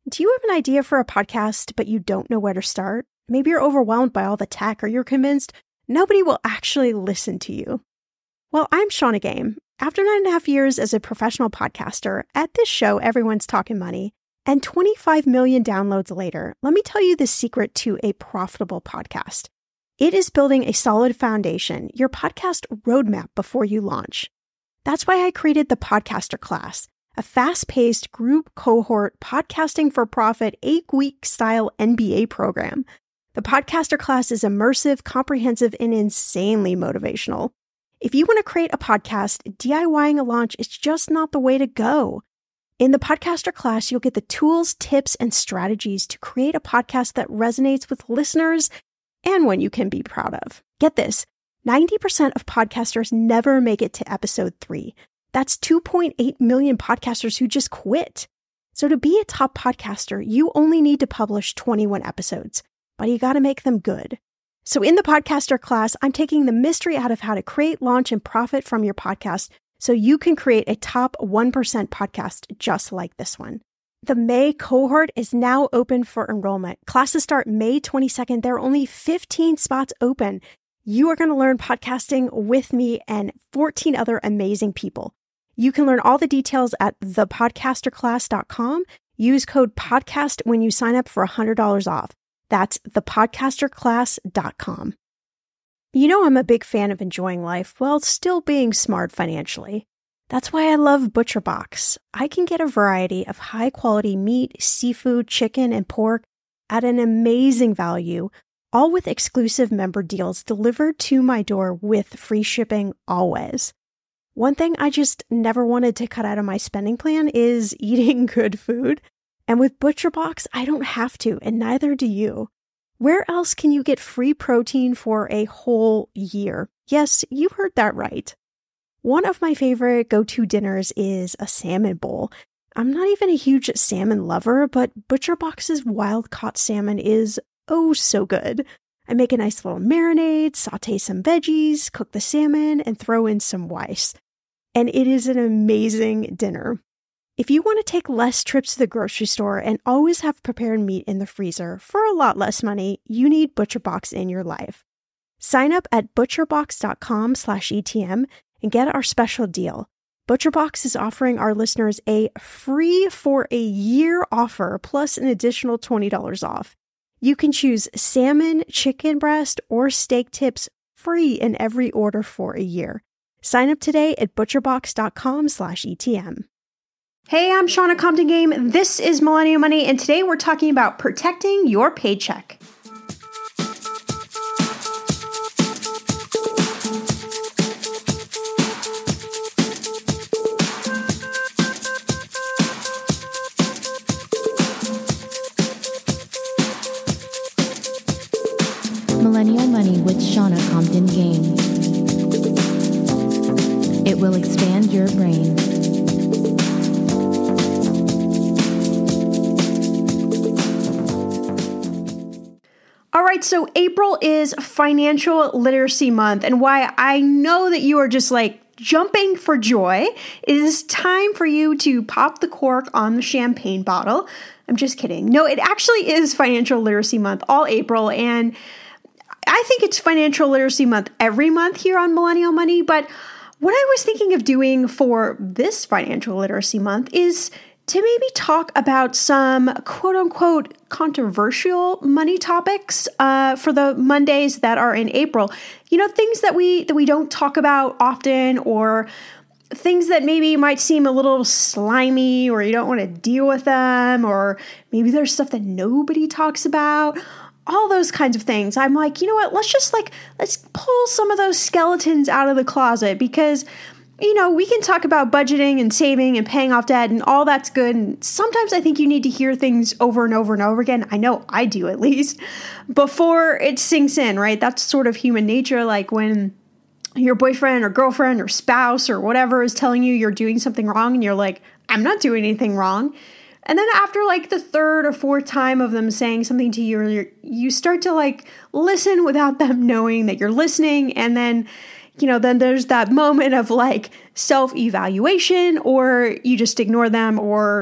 Do you have an idea for a podcast, but you don't know where to start? Maybe you're overwhelmed by all the tech, or you're convinced nobody will actually listen to you. Well, I'm Shannah Game. After 9.5 years as a professional podcaster, at this show, everyone's talking money, and 25 million downloads later, let me tell you the secret to a profitable podcast. It is building a solid foundation, your podcast roadmap before you launch. That's why I created the Podcaster Class, a fast-paced group cohort podcasting for profit 8-week style MBA program. The Podcaster Class is immersive, comprehensive, and insanely motivational. If you want to create a podcast, DIYing a launch is just not the way to go. In the Podcaster Class, you'll get the tools, tips, and strategies to create a podcast that resonates with listeners and one you can be proud of. Get this, 90% of podcasters never make it to episode 3. That's 2.8 million podcasters who just quit. So to be a top podcaster, you only need to publish 21 episodes, but you got to make them good. So in the Podcaster Class, I'm taking the mystery out of how to create, launch, and profit from your podcast so you can create a top 1% podcast just like this one. The May cohort is now open for enrollment. Classes start May 22nd. There are only 15 spots open. You are going to learn podcasting with me and 14 other amazing people. You can learn all the details at thepodcasterclass.com. Use code PODCAST when you sign up for $100 off. That's thepodcasterclass.com. You know I'm a big fan of enjoying life while still being smart financially. That's why I love ButcherBox. I can get a variety of high-quality meat, seafood, chicken, and pork at an amazing value, all with exclusive member deals delivered to my door with free shipping always. One thing I just never wanted to cut out of my spending plan is eating good food. And with ButcherBox, I don't have to, and neither do you. Where else can you get free protein for a whole year? Yes, you heard that right. One of my favorite go-to dinners is a salmon bowl. I'm not even a huge salmon lover, but ButcherBox's wild-caught salmon is oh so good. I make a nice little marinade, saute some veggies, cook the salmon, and throw in some rice. And it is an amazing dinner. If you want to take less trips to the grocery store and always have prepared meat in the freezer for a lot less money, you need ButcherBox in your life. Sign up at butcherbox.com/ETM and get our special deal. ButcherBox is offering our listeners a free for a year offer plus an additional $20 off. You can choose salmon, chicken breast, or steak tips free in every order for a year. Sign up today at butcherbox.com/ETM. Hey, I'm Shannah Compton Game. This is Millennial Money, and today we're talking about protecting your paycheck. Millennial Money with Shannah Compton Game. It will expand your brain. All right, so April is Financial Literacy Month, and why I know that you are just like jumping for joy, it is time for you to pop the cork on the champagne bottle. I'm just kidding. No, it actually is Financial Literacy Month all April, and I think it's Financial Literacy Month every month here on Millennial Money, but what I was thinking of doing for this Financial Literacy Month is to maybe talk about some quote-unquote controversial money topics for the Mondays that are in April. You know, things that we don't talk about often, or things that maybe might seem a little slimy, or you don't want to deal with them, or maybe there's stuff that nobody talks about. All those kinds of things. I'm like, you know what, let's pull some of those skeletons out of the closet, because, you know, we can talk about budgeting and saving and paying off debt and all that's good. And sometimes I think you need to hear things over and over and over again. I know I do, at least, before it sinks in, right? That's sort of human nature. Like when your boyfriend or girlfriend or spouse or whatever is telling you you're doing something wrong and you're like, I'm not doing anything wrong. And then after like the third or fourth time of them saying something to you, you start to like listen without them knowing that you're listening. And then, you know, then there's that moment of like self-evaluation, or you just ignore them, or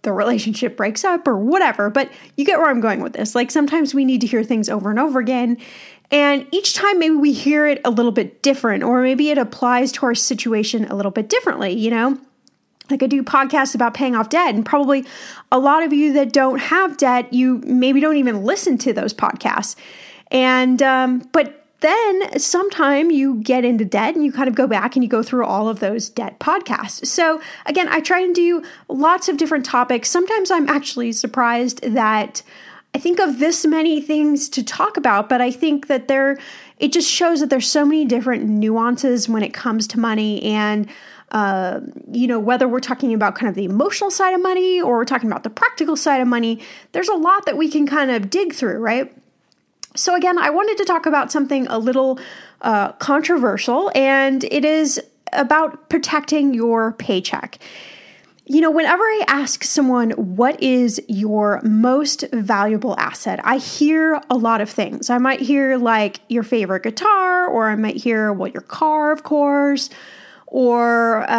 the relationship breaks up or whatever, but you get where I'm going with this. Like sometimes we need to hear things over and over again. And each time maybe we hear it a little bit different, or maybe it applies to our situation a little bit differently, you know? Like I do podcasts about paying off debt, and probably a lot of you that don't have debt, you maybe don't even listen to those podcasts. And, but then sometime you get into debt and you kind of go back and you go through all of those debt podcasts. So again, I try and do lots of different topics. Sometimes I'm actually surprised that I think of this many things to talk about, but I think that it just shows that there's so many different nuances when it comes to money. And, whether we're talking about kind of the emotional side of money or we're talking about the practical side of money, there's a lot that we can kind of dig through, right? So again, I wanted to talk about something a little controversial, and it is about protecting your paycheck. You know, whenever I ask someone, what is your most valuable asset? I hear a lot of things. I might hear like your favorite guitar, or I might hear, well, your car, of course, or,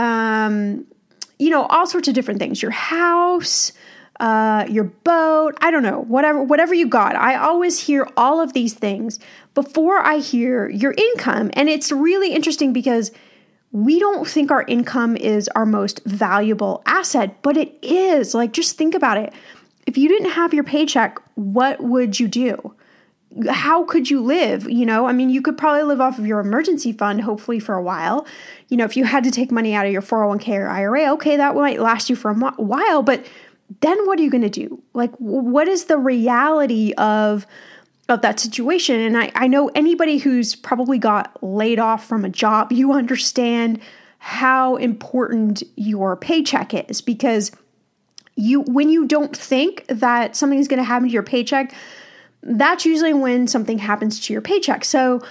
all sorts of different things, your house, your boat, I don't know, whatever you got. I always hear all of these things before I hear your income. And it's really interesting because we don't think our income is our most valuable asset, but it is. Like, just think about it. If you didn't have your paycheck, what would you do? How could you live? You could probably live off of your emergency fund, hopefully for a while. If you had to take money out of your 401k or IRA, okay, that might last you for a while, but then what are you going to do? Like, what is the reality of that situation? And I know anybody who's probably got laid off from a job, you understand how important your paycheck is, because when you don't think that something's going to happen to your paycheck, that's usually when something happens to your paycheck. So,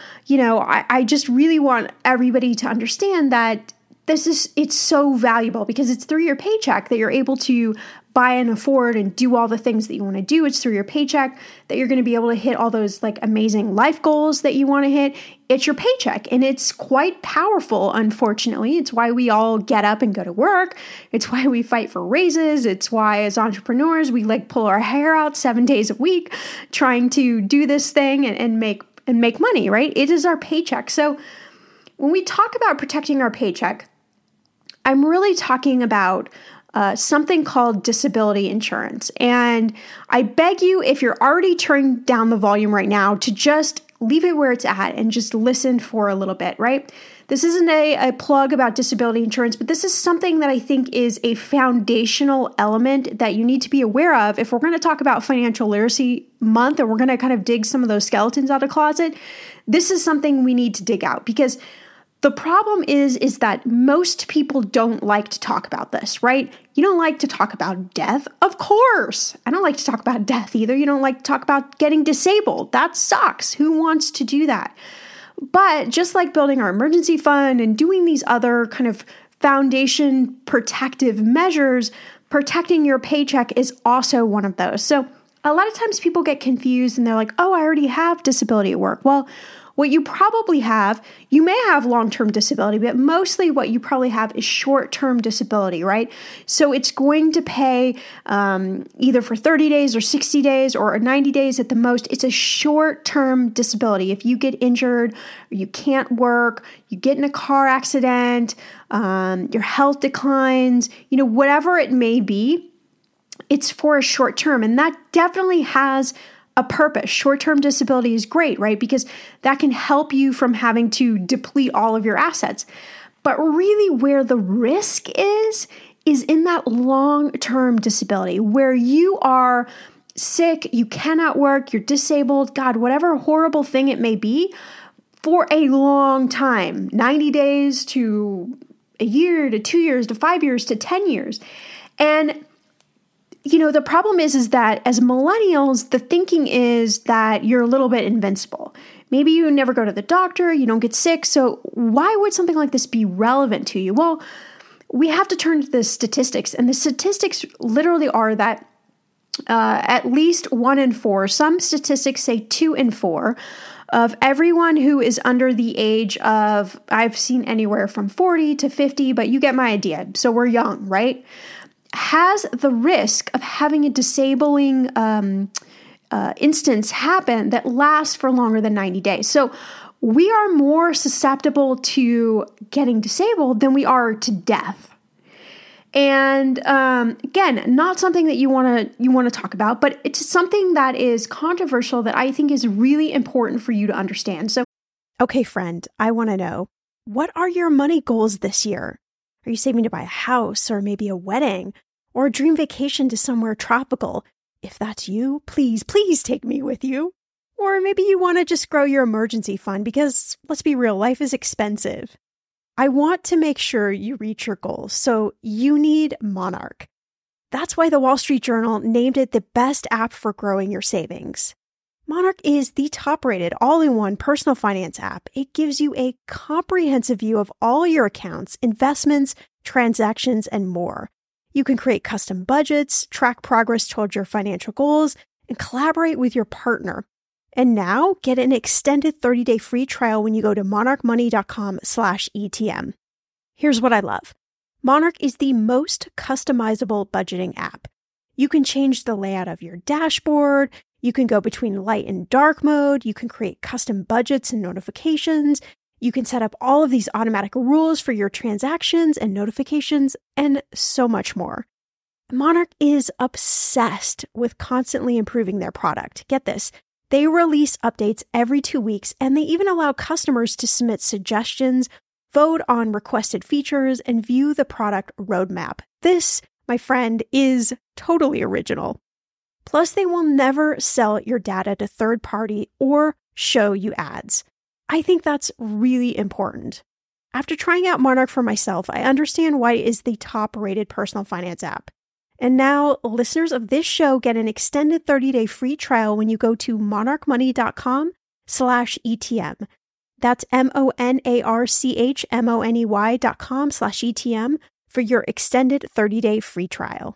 I just really want everybody to understand that it's so valuable, because it's through your paycheck that you're able to buy and afford and do all the things that you want to do. It's through your paycheck that you're going to be able to hit all those like amazing life goals that you want to hit. It's your paycheck, and it's quite powerful, unfortunately. It's why we all get up and go to work. It's why we fight for raises. It's why as entrepreneurs, we like pull our hair out 7 days a week trying to do this thing and make money, right? It is our paycheck. So when we talk about protecting our paycheck, I'm really talking about something called disability insurance. And I beg you, if you're already turning down the volume right now, to just leave it where it's at and just listen for a little bit, right? This isn't a plug about disability insurance, but this is something that I think is a foundational element that you need to be aware of if we're going to talk about Financial Literacy Month, and we're going to kind of dig some of those skeletons out of the closet. This is something we need to dig out, because the problem is that most people don't like to talk about this, right? You don't like to talk about death. Of course. I don't like to talk about death either. You don't like to talk about getting disabled. That sucks. Who wants to do that? But just like building our emergency fund and doing these other kind of foundation protective measures, protecting your paycheck is also one of those. So a lot of times people get confused and they're like, oh, I already have disability at work. Well, what you probably have, you may have long-term disability, but mostly what you probably have is short-term disability, right? So it's going to pay either for 30 days or 60 days or 90 days at the most. It's a short-term disability. If you get injured, or you can't work, you get in a car accident, your health declines, whatever it may be, it's for a short term. And that definitely has a purpose. Short-term disability is great, right? Because that can help you from having to deplete all of your assets. But really where the risk is in that long-term disability, where you are sick, you cannot work, you're disabled, God, whatever horrible thing it may be, for a long time, 90 days to a year to 2 years to 5 years to 10 years. And the problem is that as millennials, the thinking is that you're a little bit invincible. Maybe you never go to the doctor, you don't get sick. So why would something like this be relevant to you? Well, we have to turn to the statistics. And the statistics literally are that at least 1 in 4, some statistics say 2 in 4, of everyone who is under the age of, I've seen anywhere from 40 to 50, but you get my idea. So we're young, right? has the risk of having a disabling instance happen that lasts for longer than 90 days. So we are more susceptible to getting disabled than we are to death. And again, not something that you want to talk about, but it's something that is controversial that I think is really important for you to understand. So, okay, friend, I want to know, what are your money goals this year? Are you saving to buy a house or maybe a wedding or a dream vacation to somewhere tropical? If that's you, please take me with you. Or maybe you want to just grow your emergency fund because, let's be real, life is expensive. I want to make sure you reach your goals, so you need Monarch. That's why the Wall Street Journal named it the best app for growing your savings. Monarch is the top-rated all-in-one personal finance app. It gives you a comprehensive view of all your accounts, investments, transactions, and more. You can create custom budgets, track progress towards your financial goals, and collaborate with your partner. And now get an extended 30-day free trial when you go to monarchmoney.com/ETM. Here's what I love. Monarch is the most customizable budgeting app. You can change the layout of your dashboard. You can go between light and dark mode. You can create custom budgets and notifications. You can set up all of these automatic rules for your transactions and notifications, and so much more. Monarch is obsessed with constantly improving their product. Get this. They release updates every 2 weeks, and they even allow customers to submit suggestions, vote on requested features, and view the product roadmap. This, my friend, is totally original. Plus, they will never sell your data to third party or show you ads. I think that's really important. After trying out Monarch for myself, I understand why it is the top-rated personal finance app. And now, listeners of this show get an extended 30-day free trial when you go to monarchmoney.com/ETM. That's monarchmoney.com/ETM for your extended 30-day free trial.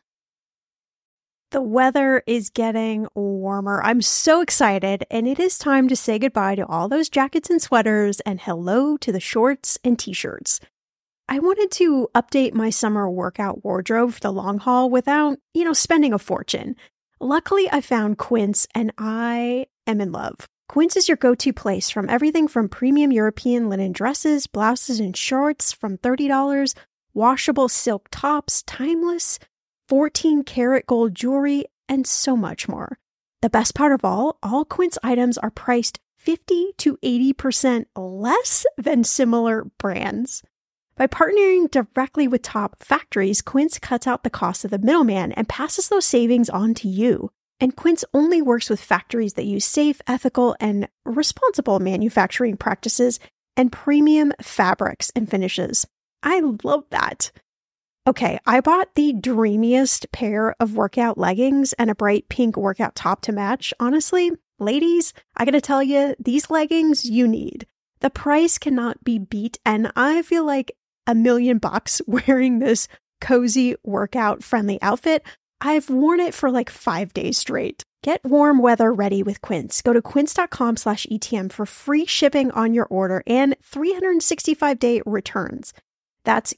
The weather is getting warmer. I'm so excited, and it is time to say goodbye to all those jackets and sweaters and hello to the shorts and t-shirts. I wanted to update my summer workout wardrobe for the long haul without, spending a fortune. Luckily, I found Quince, and I am in love. Quince is your go-to place from everything from premium European linen dresses, blouses, and shorts from $30, washable silk tops, timeless, 14-karat gold jewelry, and so much more. The best part of all Quince items are priced 50 to 80% less than similar brands. By partnering directly with top factories, Quince cuts out the cost of the middleman and passes those savings on to you. And Quince only works with factories that use safe, ethical, and responsible manufacturing practices and premium fabrics and finishes. I love that. Okay, I bought the dreamiest pair of workout leggings and a bright pink workout top to match. Honestly, ladies, I gotta tell you, these leggings you need. The price cannot be beat, and I feel like $1 million wearing this cozy workout friendly outfit. I've worn it for like 5 days straight. Get warm weather ready with Quince. Go to quince.com/ETM for free shipping on your order and 365-day returns. That's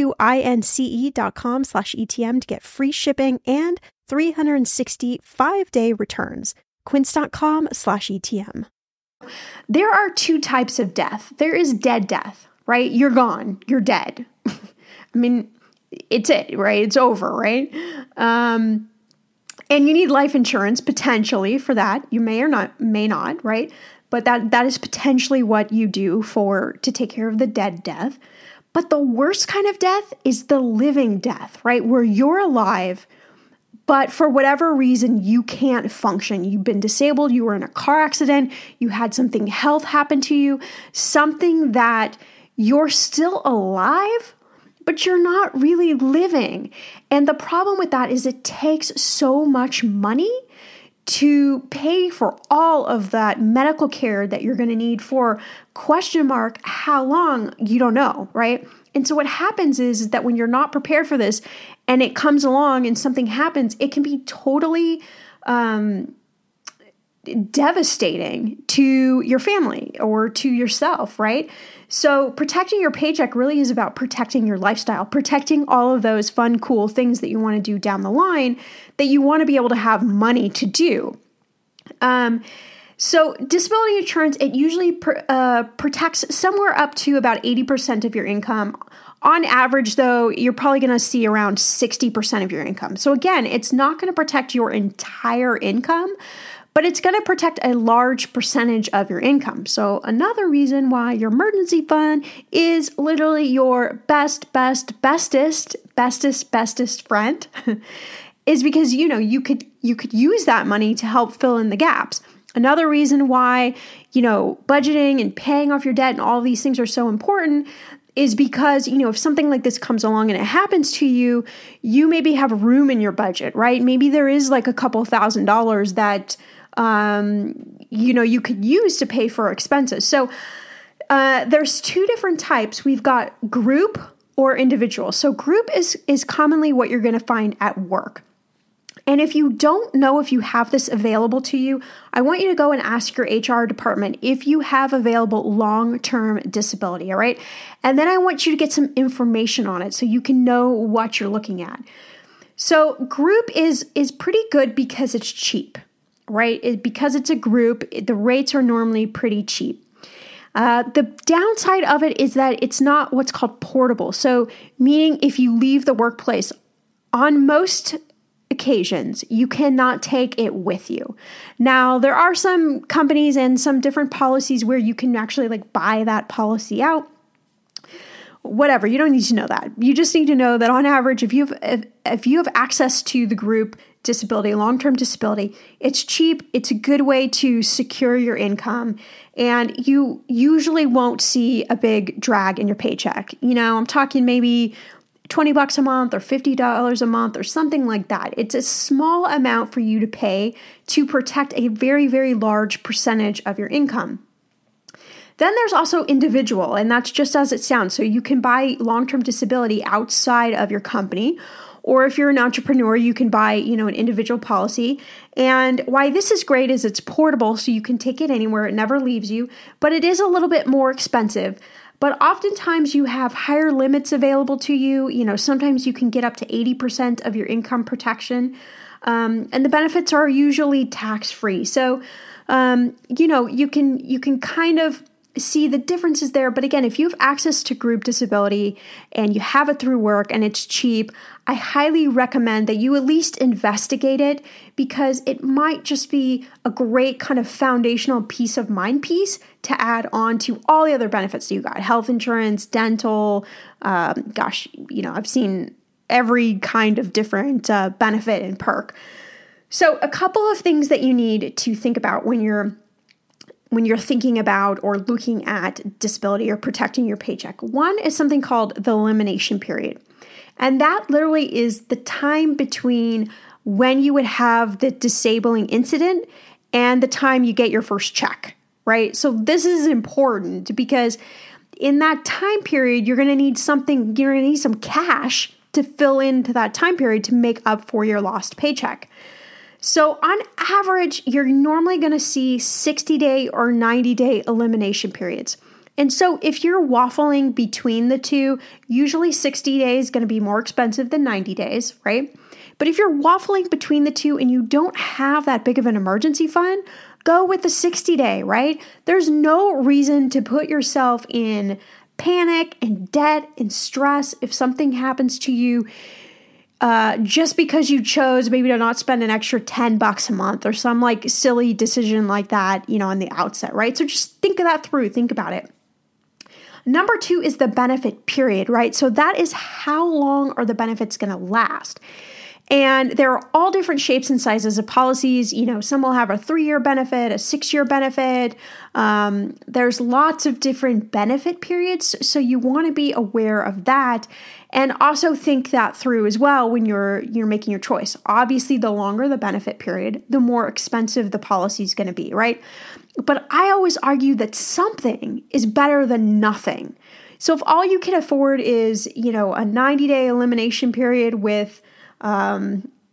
QUINCE.com/ETM to get free shipping and 365-day returns. Quince.com/ETM. There are two types of death. There is dead death, right? You're gone. You're dead. I mean, it's it, right? It's over, right? And you need life insurance potentially for that. You may not, right? But that is potentially what you do to take care of the dead death. But the worst kind of death is the living death, right? Where you're alive, but for whatever reason, you can't function. You've been disabled, you were in a car accident, you had something health happen to you, something that you're still alive, but you're not really living. And the problem with that is it takes so much money to pay for all of that medical care that you're going to need for how long, you don't know, right? And so what happens is that when you're not prepared for this and it comes along and something happens, it can be totally devastating to your family or to yourself, right? So protecting your paycheck really is about protecting your lifestyle, protecting all of those fun, cool things that you want to do down the line that you want to be able to have money to do. So disability insurance, it usually protects somewhere up to about 80% of your income. On average, though, you're probably going to see around 60% of your income. So again, it's not going to protect your entire income, but it's going to protect a large percentage of your income. So another reason why your emergency fund is literally your bestest friend is because, you could use that money to help fill in the gaps. Another reason why, budgeting and paying off your debt and all of these things are so important is because, if something like this comes along and it happens to you, you maybe have room in your budget, right? Maybe there is like a couple $1,000s that, you could use to pay for expenses. So there's two different types. We've got group or individual. So group is commonly what you're going to find at work. And if you don't know if you have this available to you, I want you to go and ask your HR department if you have available long-term disability, all right? And then I want you to get some information on it so you can know what you're looking at. So group is pretty good because it's cheap, right? Because it's a group, the rates are normally pretty cheap. The downside of it is that it's not what's called portable. So meaning if you leave the workplace, on most occasions, you cannot take it with you. Now, there are some companies and some different policies where you can actually buy that policy out. Whatever, you don't need to know that. You just need to know that on average, if you have access to the group disability, long-term disability, it's cheap, it's a good way to secure your income, and you usually won't see a big drag in your paycheck. I'm talking maybe $20 a month or $50 a month or something like that. It's a small amount for you to pay to protect a very, very large percentage of your income. Then there's also individual, and that's just as it sounds. So you can buy long-term disability outside of your company, or if you're an entrepreneur, you can buy, an individual policy. And why this is great is it's portable, so you can take it anywhere. It never leaves you, but it is a little bit more expensive. But oftentimes you have higher limits available to you. Sometimes you can get up to 80% of your income protection. And the benefits are usually tax-free. So, you can kind of see the differences there. But again, if you have access to group disability and you have it through work and it's cheap, I highly recommend that you at least investigate it, because it might just be a great kind of foundational peace of mind piece to add on to all the other benefits that you got. Health insurance, dental, I've seen every kind of different benefit and perk. So a couple of things that you need to think about when you're thinking about or looking at disability or protecting your paycheck. One is something called the elimination period. And that literally is the time between when you would have the disabling incident and the time you get your first check, right? So this is important because in that time period, you're going to need some cash to fill into that time period to make up for your lost paycheck. So on average, you're normally going to see 60-day or 90-day elimination periods. And so if you're waffling between the two, usually 60 days is going to be more expensive than 90 days, right? But if you're waffling between the two and you don't have that big of an emergency fund, go with the 60-day, right? There's no reason to put yourself in panic and debt and stress if something happens to you just because you chose maybe to not spend an extra $10 a month or some silly decision like that, on the outset, right? So just think of that through, think about it. Number 2 is the benefit period, right? So that is how long are the benefits going to last? And there are all different shapes and sizes of policies. Some will have a 3-year benefit, a 6-year benefit. There's lots of different benefit periods. So you want to be aware of that. And also think that through as well when you're making your choice. Obviously, the longer the benefit period, the more expensive the policy is going to be, right? But I always argue that something is better than nothing. So if all you can afford is, a 90-day elimination period with,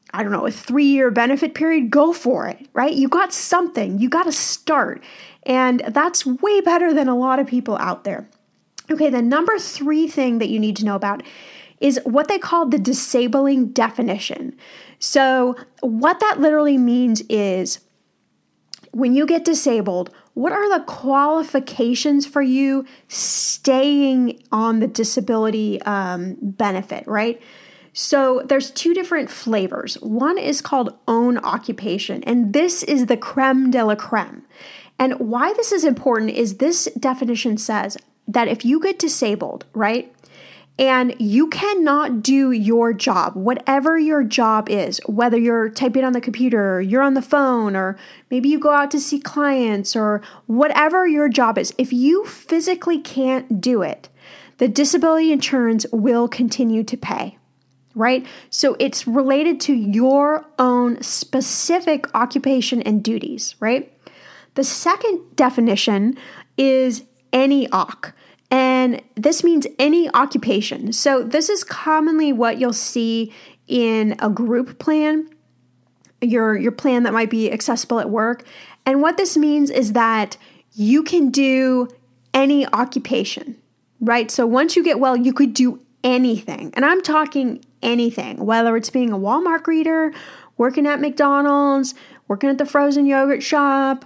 I don't know, a 3-year benefit period, go for it, right? You got something, you got to start. And that's way better than a lot of people out there. Okay, the number 3 thing that you need to know about is what they call the disabling definition. So what that literally means is when you get disabled, what are the qualifications for you staying on the disability benefit, right? So there's 2 different flavors. One is called own occupation, and this is the creme de la creme. And why this is important is this definition says that if you get disabled, right, and you cannot do your job, whatever your job is, whether you're typing on the computer, or you're on the phone, or maybe you go out to see clients, or whatever your job is, if you physically can't do it, the disability insurance will continue to pay, right? So it's related to your own specific occupation and duties, right? The second definition is any OC. And this means any occupation. So this is commonly what you'll see in a group plan, your plan that might be accessible at work. And what this means is that you can do any occupation, right? So once you get well, you could do anything. And I'm talking anything, whether it's being a Walmart greeter, working at McDonald's, working at the frozen yogurt shop,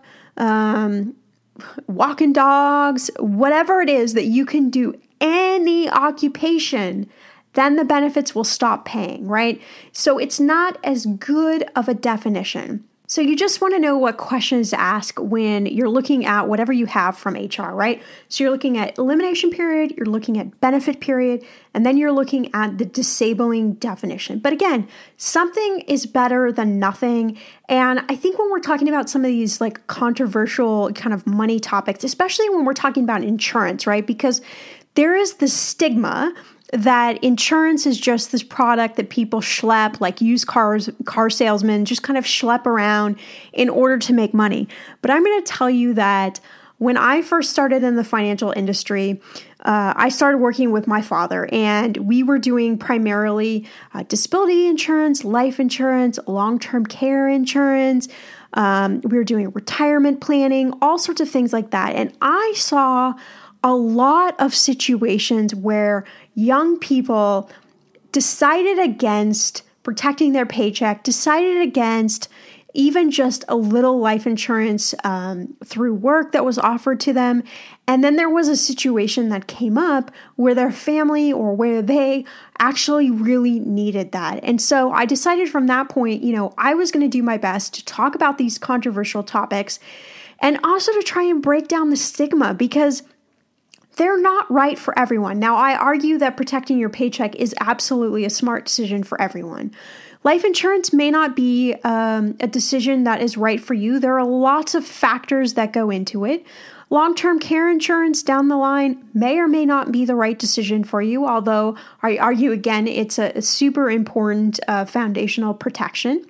walking dogs, whatever it is that you can do any occupation, then the benefits will stop paying, right? So it's not as good of a definition. So you just want to know what questions to ask when you're looking at whatever you have from HR, right? So you're looking at elimination period, you're looking at benefit period, and then you're looking at the disabling definition. But again, something is better than nothing. And I think when we're talking about some of these like controversial kind of money topics, especially when we're talking about insurance, right? Because there is the stigma that insurance is just this product that people schlep, like used car salesmen just kind of schlep around in order to make money. But I'm going to tell you that when I first started in the financial industry, I started working with my father, and we were doing primarily disability insurance, life insurance, long-term care insurance. We were doing retirement planning, all sorts of things like that. And I saw a lot of situations where young people decided against protecting their paycheck, decided against even just a little life insurance through work that was offered to them. And then there was a situation that came up where their family or where they actually really needed that. And so I decided from that point, I was going to do my best to talk about these controversial topics and also to try and break down the stigma, because they're not right for everyone. Now, I argue that protecting your paycheck is absolutely a smart decision for everyone. Life insurance may not be a decision that is right for you. There are lots of factors that go into it. Long-term care insurance down the line may or may not be the right decision for you, although I argue, again, it's a super important foundational protection.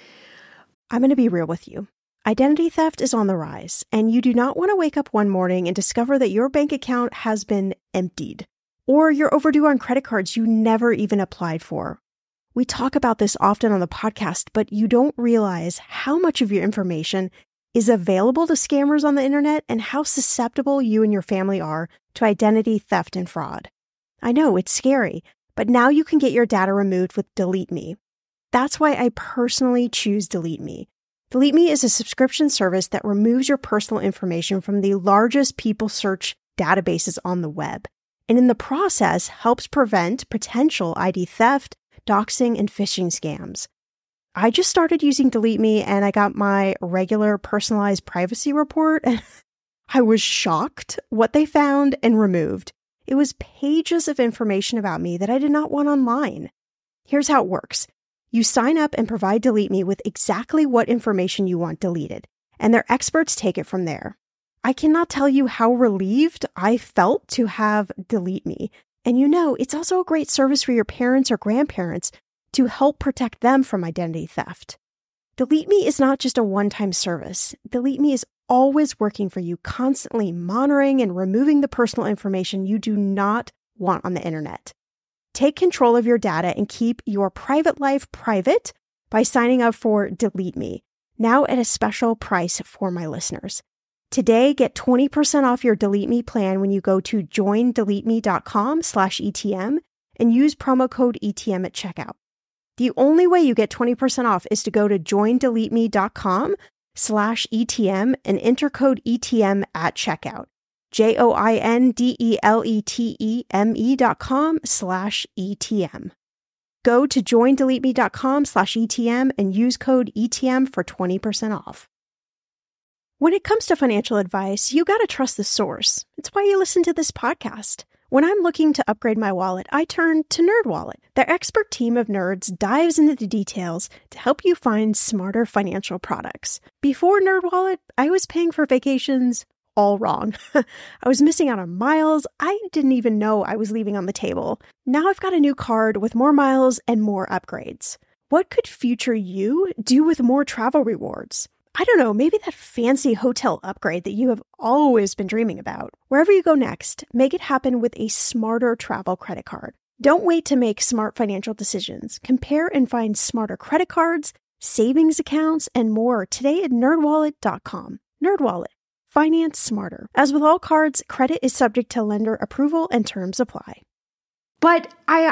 I'm going to be real with you. Identity theft is on the rise, and you do not want to wake up one morning and discover that your bank account has been emptied, or you're overdue on credit cards you never even applied for. We talk about this often on the podcast, but you don't realize how much of your information is available to scammers on the internet and how susceptible you and your family are to identity theft and fraud. I know, it's scary, but now you can get your data removed with Delete Me. That's why I personally choose Delete Me. Delete Me is a subscription service that removes your personal information from the largest people search databases on the web, and in the process helps prevent potential ID theft, doxing, and phishing scams. I just started using Delete Me and I got my regular personalized privacy report, and I was shocked what they found and removed. It was pages of information about me that I did not want online. Here's how it works. You sign up and provide Delete Me with exactly what information you want deleted, and their experts take it from there. I cannot tell you how relieved I felt to have Delete Me. And it's also a great service for your parents or grandparents to help protect them from identity theft. Delete Me is not just a one-time service. Delete Me is always working for you, constantly monitoring and removing the personal information you do not want on the internet. Take control of your data and keep your private life private by signing up for Delete Me, now at a special price for my listeners. Today, get 20% off your Delete Me plan when you go to joindeleteme.com/ETM and use promo code ETM at checkout. The only way you get 20% off is to go to joindeleteme.com/ETM and enter code ETM at checkout. joindeleteme.com/ETM. Go to joindeleteme.com/ETM and use code ETM for 20% off. When it comes to financial advice, you gotta trust the source. It's why you listen to this podcast. When I'm looking to upgrade my wallet, I turn to NerdWallet. Their expert team of nerds dives into the details to help you find smarter financial products. Before NerdWallet, I was paying for vacations all wrong. I was missing out on miles I didn't even know I was leaving on the table. Now I've got a new card with more miles and more upgrades. What could future you do with more travel rewards? I don't know, maybe that fancy hotel upgrade that you have always been dreaming about. Wherever you go next, make it happen with a smarter travel credit card. Don't wait to make smart financial decisions. Compare and find smarter credit cards, savings accounts, and more today at nerdwallet.com. NerdWallet. Finance smarter. As with all cards, credit is subject to lender approval and terms apply. But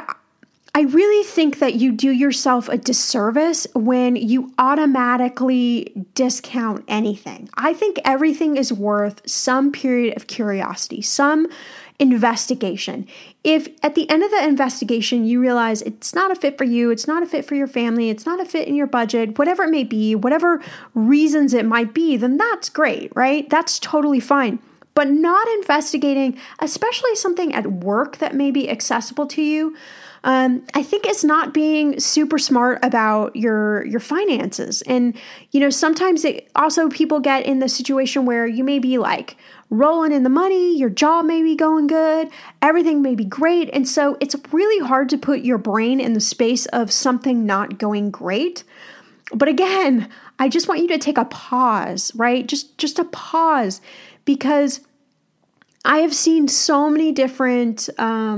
I really think that you do yourself a disservice when you automatically discount anything. I think everything is worth some period of curiosity, some investigation. If at the end of the investigation you realize it's not a fit for you, it's not a fit for your family, it's not a fit in your budget, whatever it may be, whatever reasons it might be, then that's great, right? That's totally fine. But not investigating, especially something at work that may be accessible to you, I think it's not being super smart about your finances. And, sometimes people get in the situation where you may be like rolling in the money, your job may be going good, everything may be great. And so it's really hard to put your brain in the space of something not going great. But again, I just want you to take a pause, right? Just a pause, because I have seen so many different,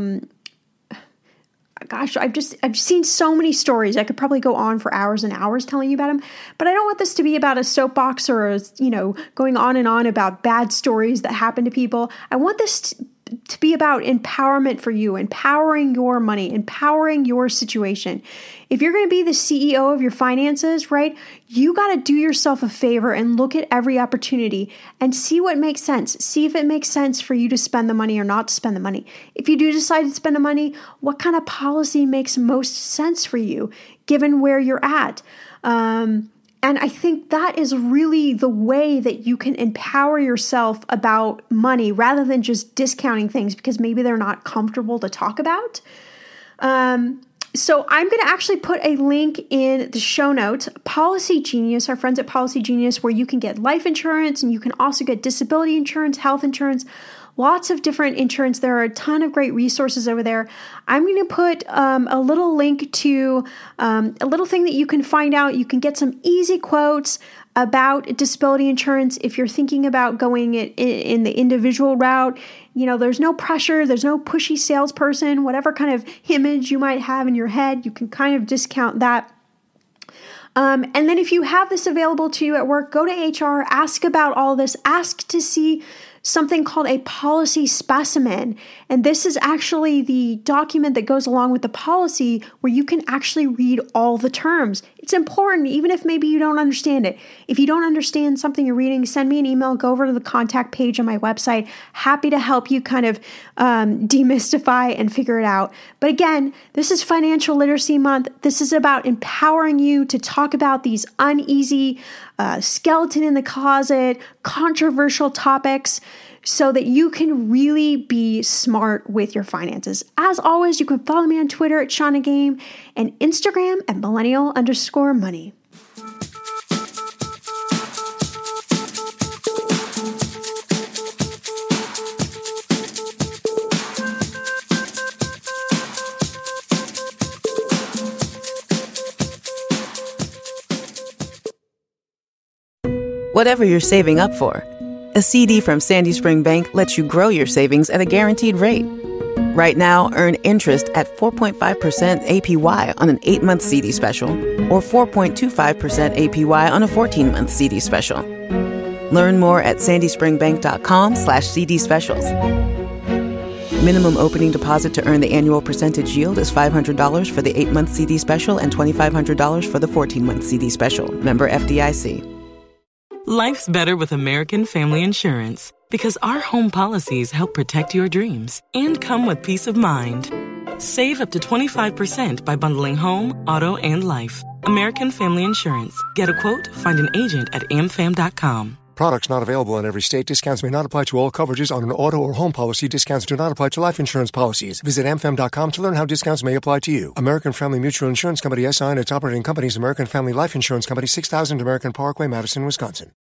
I've seen so many stories. I could probably go on for hours and hours telling you about them, but I don't want this to be about a soapbox or, going on and on about bad stories that happen to people. I want this to be about empowerment for you, empowering your money, empowering your situation. If you're going to be the CEO of your finances, right, you got to do yourself a favor and look at every opportunity and see what makes sense. See if it makes sense for you to spend the money or not to spend the money. If you do decide to spend the money, what kind of policy makes most sense for you, given where you're at? And I think that is really the way that you can empower yourself about money rather than just discounting things because maybe they're not comfortable to talk about. So I'm going to actually put a link in the show notes. Policy Genius, our friends at Policy Genius, where you can get life insurance and you can also get disability insurance, health insurance, lots of different insurance. There are a ton of great resources over there. I'm going to put a little link to a little thing that you can find out. You can get some easy quotes about disability insurance if you're thinking about going in the individual route. There's no pressure. There's no pushy salesperson. Whatever kind of image you might have in your head, you can kind of discount that. And then if you have this available to you at work, go to HR, ask about all this, ask to see something called a policy specimen. And this is actually the document that goes along with the policy where you can actually read all the terms. It's important, even if maybe you don't understand it. If you don't understand something you're reading, send me an email, go over to the contact page on my website. Happy to help you kind of demystify and figure it out. But again, this is Financial Literacy Month. This is about empowering you to talk about these uneasy, skeleton in the closet, controversial topics so that you can really be smart with your finances. As always, you can follow me on Twitter at Shauna Game and Instagram at millennial_money. Whatever you're saving up for, a CD from Sandy Spring Bank lets you grow your savings at a guaranteed rate. Right now, earn interest at 4.5% APY on an 8-month CD special or 4.25% APY on a 14-month CD special. Learn more at sandyspringbank.com/CD specials. Minimum opening deposit to earn the annual percentage yield is $500 for the 8-month CD special and $2,500 for the 14-month CD special. Member FDIC. Life's better with American Family Insurance because our home policies help protect your dreams and come with peace of mind. Save up to 25% by bundling home, auto, and life. American Family Insurance. Get a quote, find an agent at amfam.com. Products not available in every state. Discounts may not apply to all coverages on an auto or home policy. Discounts do not apply to life insurance policies. Visit amfam.com to learn how discounts may apply to you. American Family Mutual Insurance Company, SI, and its operating companies, American Family Life Insurance Company, 6000 American Parkway, Madison, Wisconsin.